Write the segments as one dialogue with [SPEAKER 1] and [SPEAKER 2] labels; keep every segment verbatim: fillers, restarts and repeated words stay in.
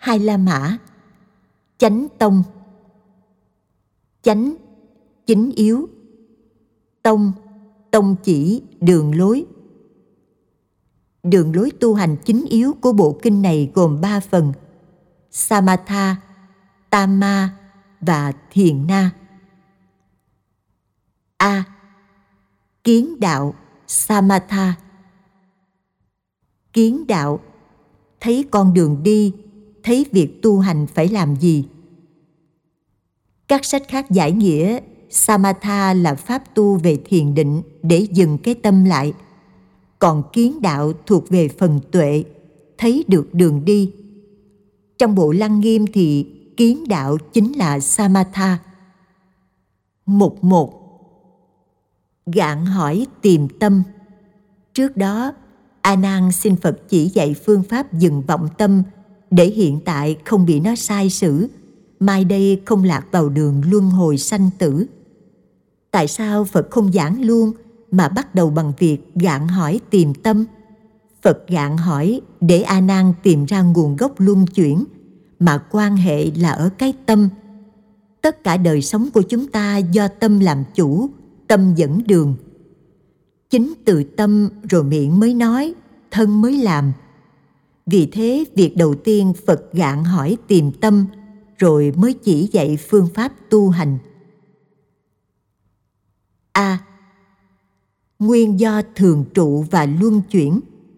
[SPEAKER 1] Hai La Mã. Chánh tông. Chánh, chính yếu. Tông, tông chỉ, đường lối. Đường lối tu hành chính yếu của bộ kinh này gồm ba phần: Samatha, Tama và Thiền Na. A. Kiến đạo, Samatha. Kiến đạo, thấy con đường đi, thấy việc tu hành phải làm gì. Các sách khác giải nghĩa Samatha là pháp tu về thiền định để dừng cái tâm lại. Còn kiến đạo thuộc về phần tuệ, thấy được đường đi. Trong bộ Lăng Nghiêm thì kiến đạo chính là Samatha. Mục một. Gạn hỏi tìm tâm. Trước đó, A Nan xin Phật chỉ dạy phương pháp dừng vọng tâm để hiện tại không bị nó sai sử, mai đây không lạc vào đường luân hồi sanh tử. Tại sao Phật không giảng luôn mà bắt đầu bằng việc gạn hỏi tìm tâm? Phật gạn hỏi để A Nan tìm ra nguồn gốc luân chuyển, mà quan hệ là ở cái tâm. Tất cả đời sống của chúng ta do tâm làm chủ, tâm dẫn đường. Chính từ tâm rồi miệng mới nói, thân mới làm. Vì thế, việc đầu tiên Phật gạn hỏi tìm tâm, rồi mới chỉ dạy phương pháp tu hành. A. Nguyên do thường trụ và luân chuyển.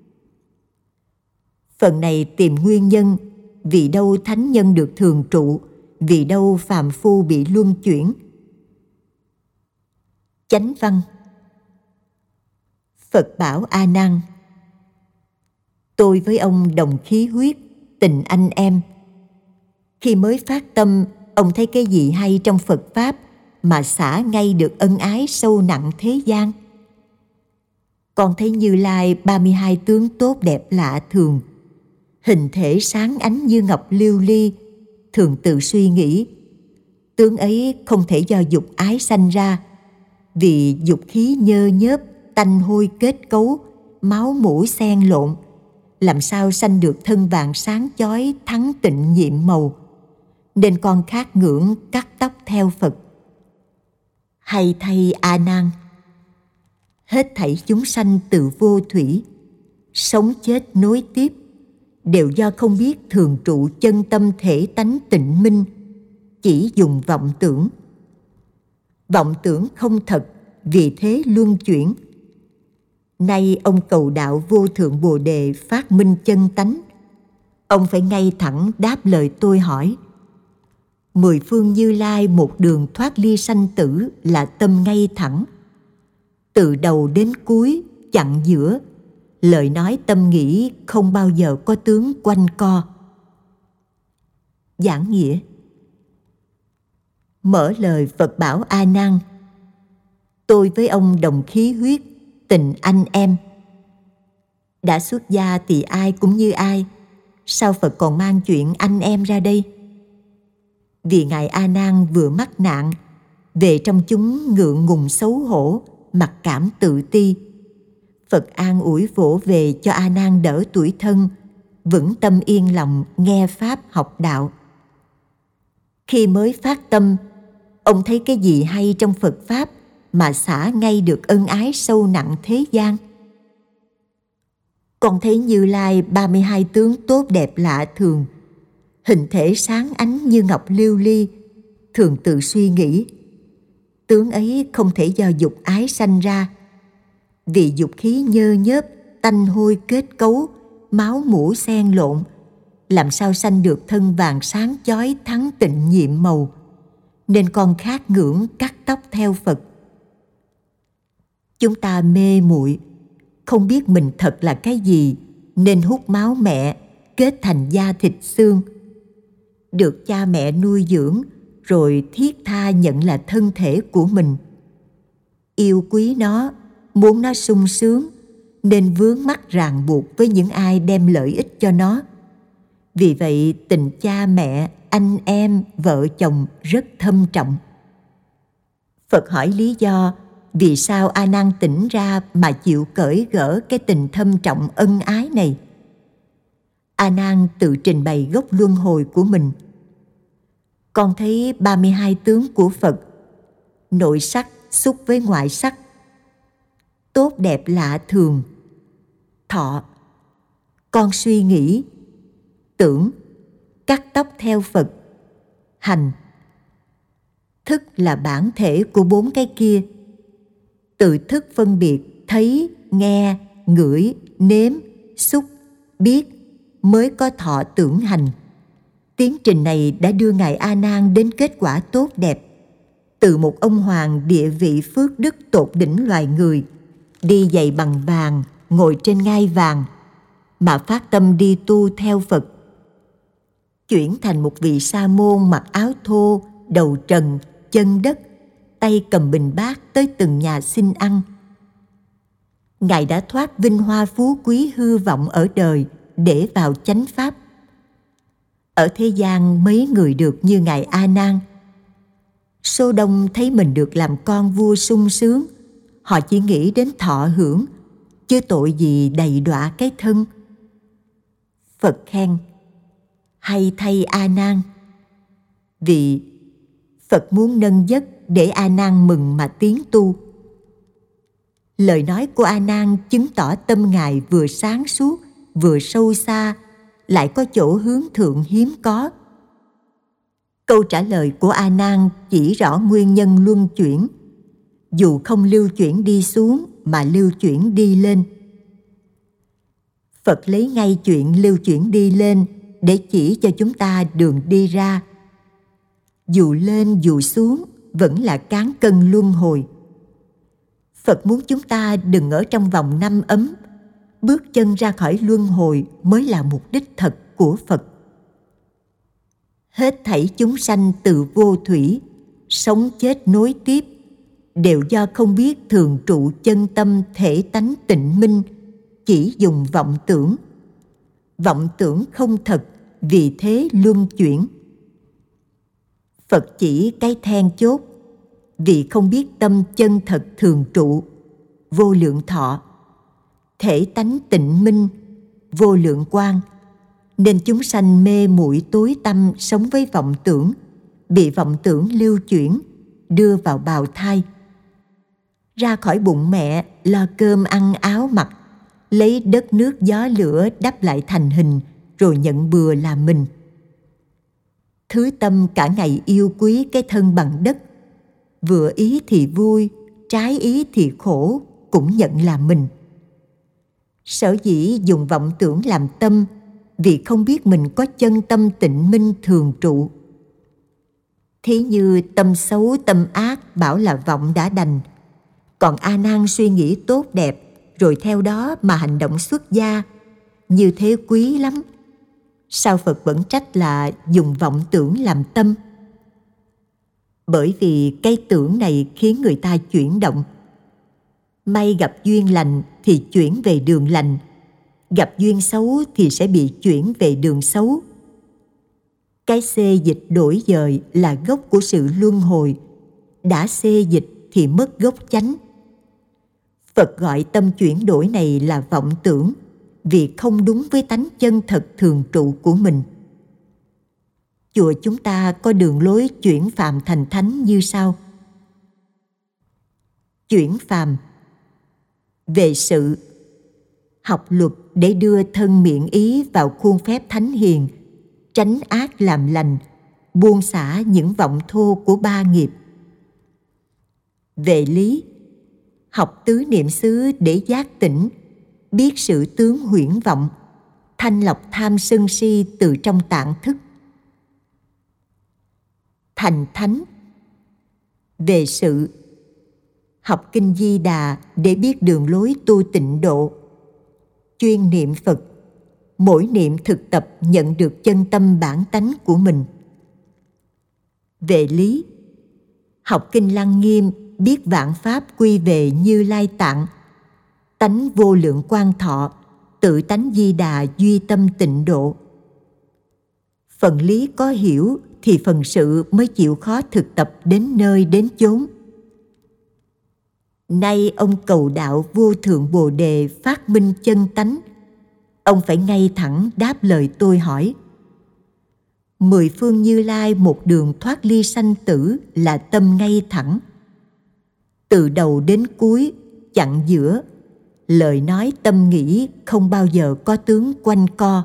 [SPEAKER 1] Phần này tìm nguyên nhân, vì đâu thánh nhân được thường trụ, vì đâu phàm phu bị luân chuyển. Chánh văn. Phật bảo A Nan: tôi với ông đồng khí huyết, tình anh em. Khi mới phát tâm, ông thấy cái gì hay trong Phật Pháp mà xả ngay được ân ái sâu nặng thế gian? Con thấy Như Lai ba mươi hai tướng tốt đẹp lạ thường, hình thể sáng ánh như ngọc lưu ly, thường tự suy nghĩ, tướng ấy không thể do dục ái sanh ra, vì dục khí nhơ nhớp, tanh hôi kết cấu, máu mủ xen lộn, làm sao sanh được thân vàng sáng chói thắng tịnh nhiệm màu, nên con khát ngưỡng cắt tóc theo Phật. Hay thay A Nan, hết thảy chúng sanh từ vô thủy, sống chết nối tiếp, đều do không biết thường trụ chân tâm thể tánh tịnh minh, chỉ dùng vọng tưởng. Vọng tưởng không thật, vì thế luân chuyển. Nay ông cầu đạo vô thượng Bồ Đề phát minh chân tánh. Ông phải ngay thẳng đáp lời tôi hỏi. Mười phương Như Lai một đường thoát ly sanh tử là tâm ngay thẳng. Từ đầu đến cuối, chặn giữa, lời nói tâm nghĩ không bao giờ có tướng quanh co. Giảng nghĩa. Mở lời Phật bảo A Nan: tôi với ông đồng khí huyết, tình anh em. Đã xuất gia thì ai cũng như ai, sao Phật còn mang chuyện anh em ra đây? Vì ngài A Nan vừa mắc nạn, về trong chúng ngượng ngùng xấu hổ, mặc cảm tự ti. Phật an ủi vỗ về cho A Nan đỡ tủi thân, vững tâm yên lòng nghe pháp học đạo. Khi mới phát tâm, ông thấy cái gì hay trong Phật Pháp mà xả ngay được ân ái sâu nặng thế gian? Con thấy Như Lai ba mươi hai tướng tốt đẹp lạ thường, hình thể sáng ánh như ngọc lưu ly, thường tự suy nghĩ, tướng ấy không thể do dục ái sanh ra, vì dục khí nhơ nhớp, tanh hôi kết cấu, máu mủ xen lộn, làm sao sanh được thân vàng sáng chói thắng tịnh nhiệm màu, nên con khát ngưỡng cắt tóc theo Phật. Chúng ta mê muội, không biết mình thật là cái gì, nên hút máu mẹ, kết thành da thịt xương. Được cha mẹ nuôi dưỡng, rồi thiết tha nhận là thân thể của mình. Yêu quý nó, muốn nó sung sướng, nên vướng mắc ràng buộc với những ai đem lợi ích cho nó. Vì vậy, tình cha mẹ, anh em, vợ chồng rất thâm trọng. Phật hỏi lý do vì sao A Nan tỉnh ra mà chịu cởi gỡ cái tình thâm trọng ân ái này. A Nan tự trình bày gốc luân hồi của mình. Con thấy ba mươi hai tướng của Phật, nội sắc xúc với ngoại sắc, tốt đẹp lạ thường, thọ. Con suy nghĩ, tưởng, cắt tóc theo Phật, hành. Thức là bản thể của bốn cái kia. Tự thức phân biệt thấy, nghe, ngửi, nếm, xúc, biết mới có thọ tưởng hành. Tiến trình này đã đưa Ngài A Nan đến kết quả tốt đẹp. Từ một ông hoàng địa vị phước đức tột đỉnh loài người, đi giày bằng vàng, ngồi trên ngai vàng, mà phát tâm đi tu theo Phật, chuyển thành một vị sa môn mặc áo thô, đầu trần, chân đất, tay cầm bình bát tới từng nhà xin ăn. Ngài đã thoát vinh hoa phú quý hư vọng ở đời để vào chánh pháp. Ở thế gian mấy người được như Ngài A Nan. Số đông thấy mình được làm con vua sung sướng, họ chỉ nghĩ đến thọ hưởng, chứ tội gì đầy đọa cái thân. Phật khen: hay thay A Nan. Vì Phật muốn nâng giấc để A Nan mừng mà tiến tu. Lời nói của A Nan chứng tỏ tâm Ngài vừa sáng suốt, vừa sâu xa, lại có chỗ hướng thượng hiếm có. Câu trả lời của A Nan chỉ rõ nguyên nhân luân chuyển, dù không lưu chuyển đi xuống mà lưu chuyển đi lên. Phật lấy ngay chuyện lưu chuyển đi lên để chỉ cho chúng ta đường đi ra. Dù lên dù xuống vẫn là cán cân luân hồi. Phật muốn chúng ta đừng ở trong vòng năm ấm, bước chân ra khỏi luân hồi mới là mục đích thật của Phật. Hết thảy chúng sanh từ vô thủy, sống chết nối tiếp, đều do không biết thường trụ chân tâm thể tánh tịnh minh, chỉ dùng vọng tưởng. Vọng tưởng không thật, vì thế luân chuyển. Phật chỉ cái then chốt, vì không biết tâm chân thật thường trụ, vô lượng thọ, thể tánh tịnh minh, vô lượng quang, nên chúng sanh mê muội tối tăm sống với vọng tưởng, bị vọng tưởng lưu chuyển, đưa vào bào thai. Ra khỏi bụng mẹ lo cơm ăn áo mặc, lấy đất nước gió lửa đắp lại thành hình, rồi nhận bừa là mình. Thứ tâm cả ngày yêu quý cái thân bằng đất, vừa ý thì vui, trái ý thì khổ, cũng nhận là mình. Sở dĩ dùng vọng tưởng làm tâm, vì không biết mình có chân tâm tịnh minh thường trụ. Thí như tâm xấu tâm ác bảo là vọng đã đành, còn A Nan suy nghĩ tốt đẹp, rồi theo đó mà hành động xuất gia, như thế quý lắm. Sao Phật vẫn trách là dùng vọng tưởng làm tâm? Bởi vì cái tưởng này khiến người ta chuyển động. May gặp duyên lành thì chuyển về đường lành, gặp duyên xấu thì sẽ bị chuyển về đường xấu. Cái xê dịch đổi dời là gốc của sự luân hồi. Đã xê dịch thì mất gốc chánh. Phật gọi tâm chuyển đổi này là vọng tưởng, vì không đúng với tánh chân thật thường trụ của mình. Chùa chúng ta có đường lối chuyển phàm thành thánh như sau. Chuyển phàm. Về sự, học luật để đưa thân miệng ý vào khuôn phép thánh hiền, tránh ác làm lành, buông xả những vọng thô của ba nghiệp. Về lý, học tứ niệm xứ để giác tỉnh, biết sự tướng huyễn vọng, thanh lọc tham sân si từ trong tạng thức. Thành thánh. Về sự, học kinh Di Đà để biết đường lối tu tịnh độ, chuyên niệm Phật, mỗi niệm thực tập nhận được chân tâm bản tánh của mình. Về lý, học kinh Lăng Nghiêm biết vạn pháp quy về Như Lai Tạng, tánh vô lượng quang thọ, tự tánh Di Đà duy tâm tịnh độ. Phần lý có hiểu thì phần sự mới chịu khó thực tập đến nơi đến chốn. Nay ông cầu đạo vô thượng Bồ Đề phát minh chân tánh. ông phải ngay thẳng đáp lời tôi hỏi. Mười phương Như Lai một đường thoát ly sanh tử là tâm ngay thẳng. Từ đầu đến cuối, chặn giữa, lời nói tâm nghĩ không bao giờ có tướng quanh co.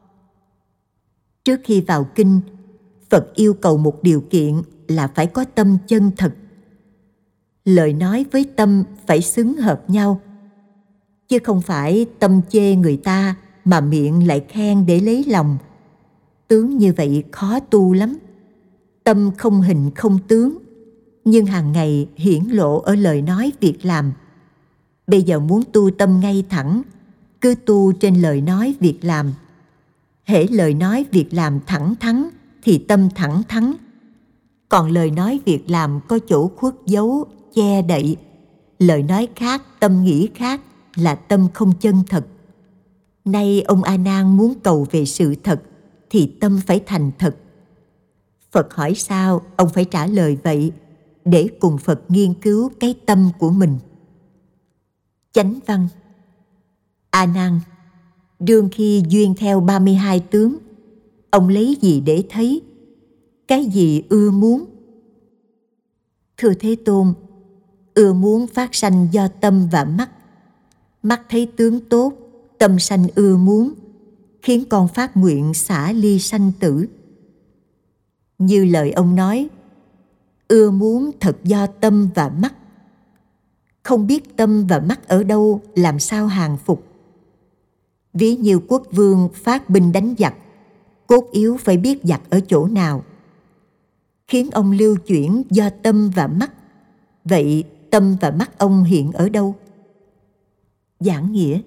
[SPEAKER 1] Trước khi vào kinh, Phật yêu cầu một điều kiện là phải có tâm chân thật. Lời nói với tâm phải xứng hợp nhau, chứ không phải tâm chê người ta mà miệng lại khen để lấy lòng. Tướng như vậy khó tu lắm. Tâm không hình không tướng, nhưng hàng ngày hiển lộ ở lời nói việc làm. Bây giờ muốn tu tâm ngay thẳng, cứ tu trên lời nói việc làm. Hễ lời nói việc làm thẳng thắn thì tâm thẳng thắn. Còn lời nói việc làm có chỗ khuất giấu, che đậy, lời nói khác, tâm nghĩ khác là tâm không chân thật. Nay ông A Nan muốn cầu về sự thật thì tâm phải thành thật. Phật hỏi sao, ông phải trả lời vậy, để cùng Phật nghiên cứu cái tâm của mình. Chánh văn: A Nan, đương khi duyên theo ba mươi hai tướng, ông lấy gì để thấy? Cái gì ưa muốn? Thưa Thế Tôn, ưa muốn phát sanh do tâm và mắt. Mắt thấy tướng tốt, tâm sanh ưa muốn, khiến con phát nguyện xả ly sanh tử. Như lời ông nói, ưa muốn thật do tâm và mắt. Không biết tâm và mắt ở đâu, làm sao hàng phục? Ví như quốc vương phát binh đánh giặc, cốt yếu phải biết giặc ở chỗ nào. Khiến ông lưu chuyển do tâm và mắt. Vậy tâm và mắt ông hiện ở đâu? Giảng nghĩa: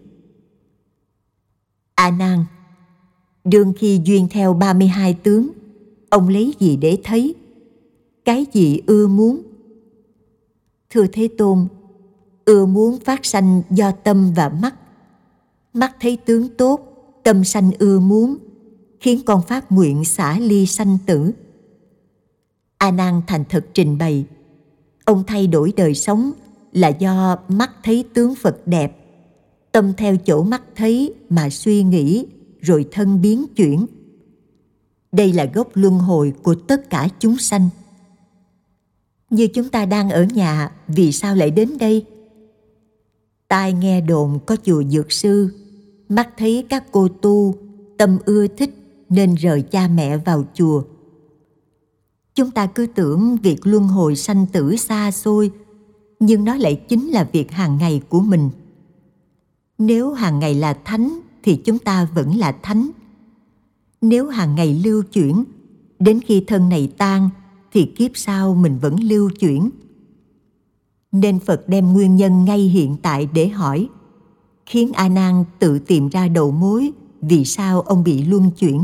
[SPEAKER 1] A Nan, đương khi duyên theo ba mươi hai tướng, ông lấy gì để thấy? Cái gì ưa muốn? Thưa Thế Tôn, ưa muốn phát sanh do tâm và mắt. Mắt thấy tướng tốt, tâm sanh ưa muốn, khiến con phát nguyện xả ly sanh tử. A Nan thành thật trình bày, ông thay đổi đời sống là do mắt thấy tướng Phật đẹp, tâm theo chỗ mắt thấy mà suy nghĩ, rồi thân biến chuyển. Đây là gốc luân hồi của tất cả chúng sanh. Như chúng ta đang ở nhà, vì sao lại đến đây? Tai nghe đồn có chùa Dược Sư, mắt thấy các cô tu, tâm ưa thích nên rời cha mẹ vào chùa. Chúng ta cứ tưởng việc luân hồi sanh tử xa xôi, nhưng nó lại chính là việc hàng ngày của mình. Nếu hàng ngày là thánh thì chúng ta vẫn là thánh. Nếu hàng ngày lưu chuyển, đến khi thân này tan thì kiếp sau mình vẫn lưu chuyển. Nên Phật đem nguyên nhân ngay hiện tại để hỏi, khiến A Nan tự tìm ra đầu mối vì sao ông bị luân chuyển.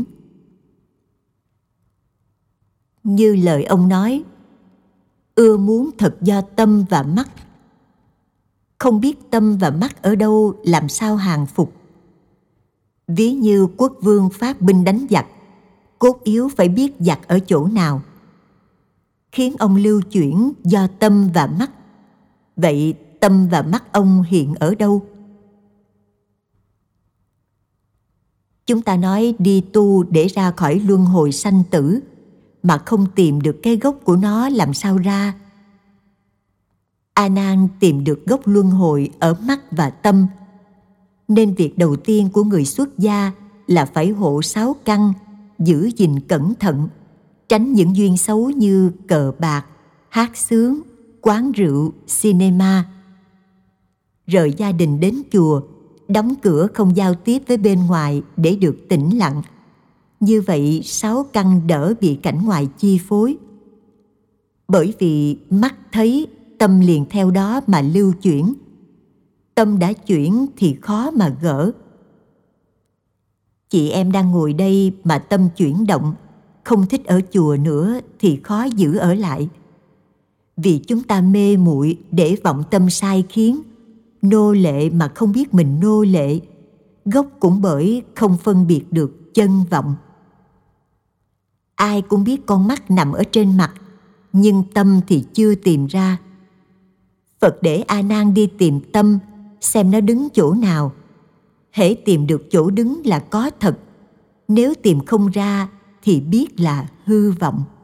[SPEAKER 1] Như lời ông nói, ưa muốn thật do tâm và mắt. Không biết tâm và mắt ở đâu, làm sao hàng phục? Ví như quốc vương phát binh đánh giặc, cốt yếu phải biết giặc ở chỗ nào. Khiến ông lưu chuyển do tâm và mắt. Vậy tâm và mắt ông hiện ở đâu? Chúng ta nói đi tu để ra khỏi luân hồi sanh tử, mà không tìm được cái gốc của nó làm sao ra? A Nan tìm được gốc luân hồi ở mắt và tâm, nên việc đầu tiên của người xuất gia là phải hộ sáu căn, giữ gìn cẩn thận, tránh những duyên xấu như cờ bạc, hát xướng, quán rượu, cinema. Rời gia đình đến chùa, đóng cửa không giao tiếp với bên ngoài để được tĩnh lặng. Như vậy sáu căn đỡ bị cảnh ngoài chi phối. Bởi vì mắt thấy, tâm liền theo đó mà lưu chuyển. Tâm đã chuyển thì khó mà gỡ. Chị em đang ngồi đây mà tâm chuyển động, không thích ở chùa nữa thì khó giữ ở lại. Vì chúng ta mê muội để vọng tâm sai khiến, nô lệ mà không biết mình nô lệ, gốc cũng bởi không phân biệt được chân vọng. Ai cũng biết con mắt nằm ở trên mặt, nhưng tâm thì chưa tìm ra. Phật để A Nan đi tìm tâm, xem nó đứng chỗ nào. hễ tìm được chỗ đứng là có thật, nếu tìm không ra thì biết là hư vọng.